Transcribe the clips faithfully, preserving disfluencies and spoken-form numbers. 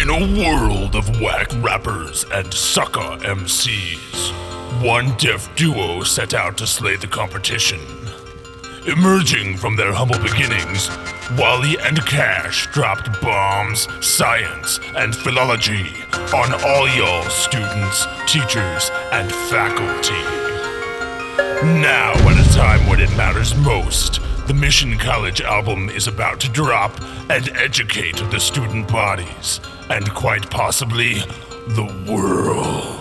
In a world of whack rappers and sucker M Cs, one deaf duo set out to slay the competition. Emerging from their humble beginnings, Wally and Cash dropped bombs, science, and philology on all y'all students, teachers, and faculty. Now, at a time when it matters most, the Mission College album is about to drop and educate the student bodies, and quite possibly the world.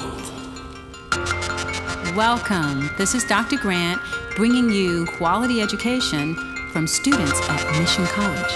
Welcome. This is Doctor Grant bringing you quality education from students at Mission College.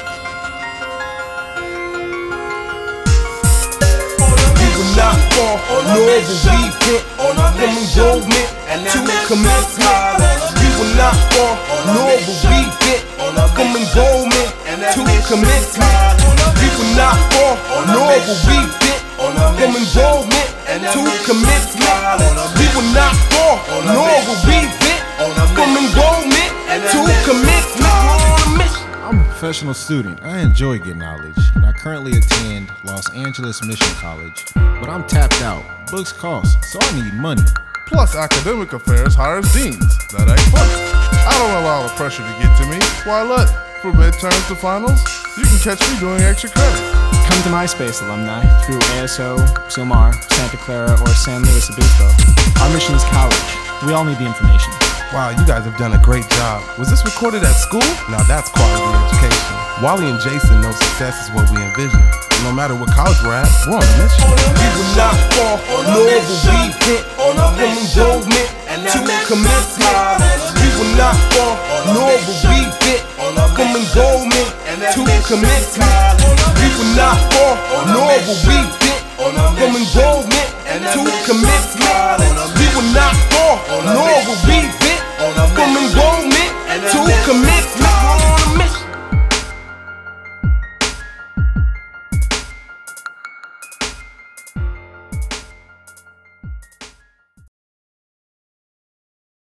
We will not fall, nor will we quit from enrollment to commencement. We will not fall, nor will we quit from enrollment to commencement. We will not fall, nor will we quit from enrollment to commencement. We will not fall, nor will we quit from enrollment to commencement. I'm a professional student. I enjoy getting knowledge, and I currently attend Los Angeles Mission College, but I'm tapped out. Books cost, so I need money. Plus, academic affairs hires deans. That ain't funny. I don't allow the pressure to get to me. Why let? From midterms to finals, you can catch me doing extra credit. Come to MySpace alumni through A S O, Sumar, Santa Clara, or San Luis Obispo. Our mission is college. We all need the information. Wow, you guys have done a great job. Was this recorded at school? Now that's quality education. Wally and Jason know success is what we envision. No matter what college we're at, we're on a mission. We will not fall, nor will we quit from enrollment to commencement. We will not fall, nor will we quit from enrollment to commencement. We will not fall, nor will we quit from enrollment to commencement. We will not fall, nor will we quit from enrollment to commencement.